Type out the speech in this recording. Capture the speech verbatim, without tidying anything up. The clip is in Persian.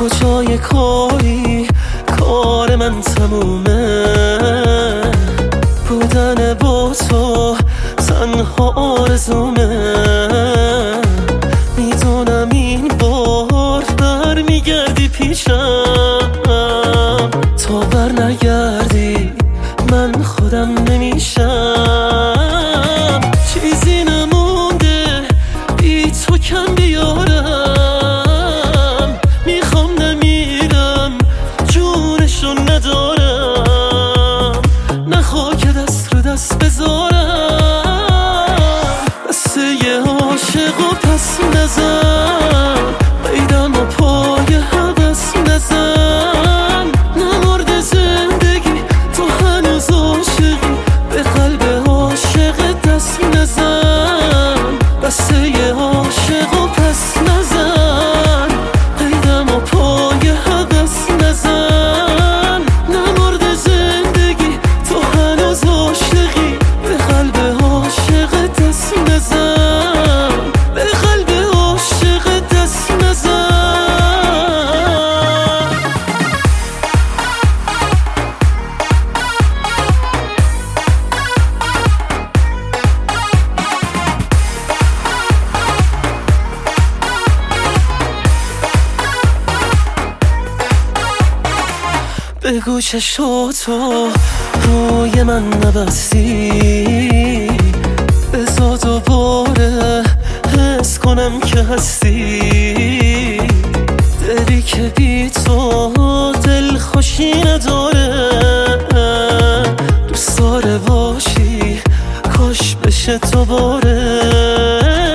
کجای کاری کار من تمومه، بودن با تو تنها آرزومه. میدونم این بار بر میگردی پیشم، تا بر نگردی من خودم نمیشم. چیزی نمونده بی تو کم بیارم، میخوام نمیرم جونشو ندارم، نخوا که دست رو دست بذارم. دسته یه عاشق و پس نزن، قیدم و پای حوث نزن. نمرد زندگی تو هنوز عاشقی، به قلب عاشق دست نزن. دسته یه عاشق و پس نزن، قیدم و پای حوث نزن. نمرد زندگی تو هنوز عاشقی، به قلب عاشق دست نزن، به قلب عاشق دست نزن. بگو چشاتو روی من نبستی، بذار دوباره حس کنم که هستی. دلی که بی تو دل خوشی نداره، دوست داره باشی کاش بشه دوباره.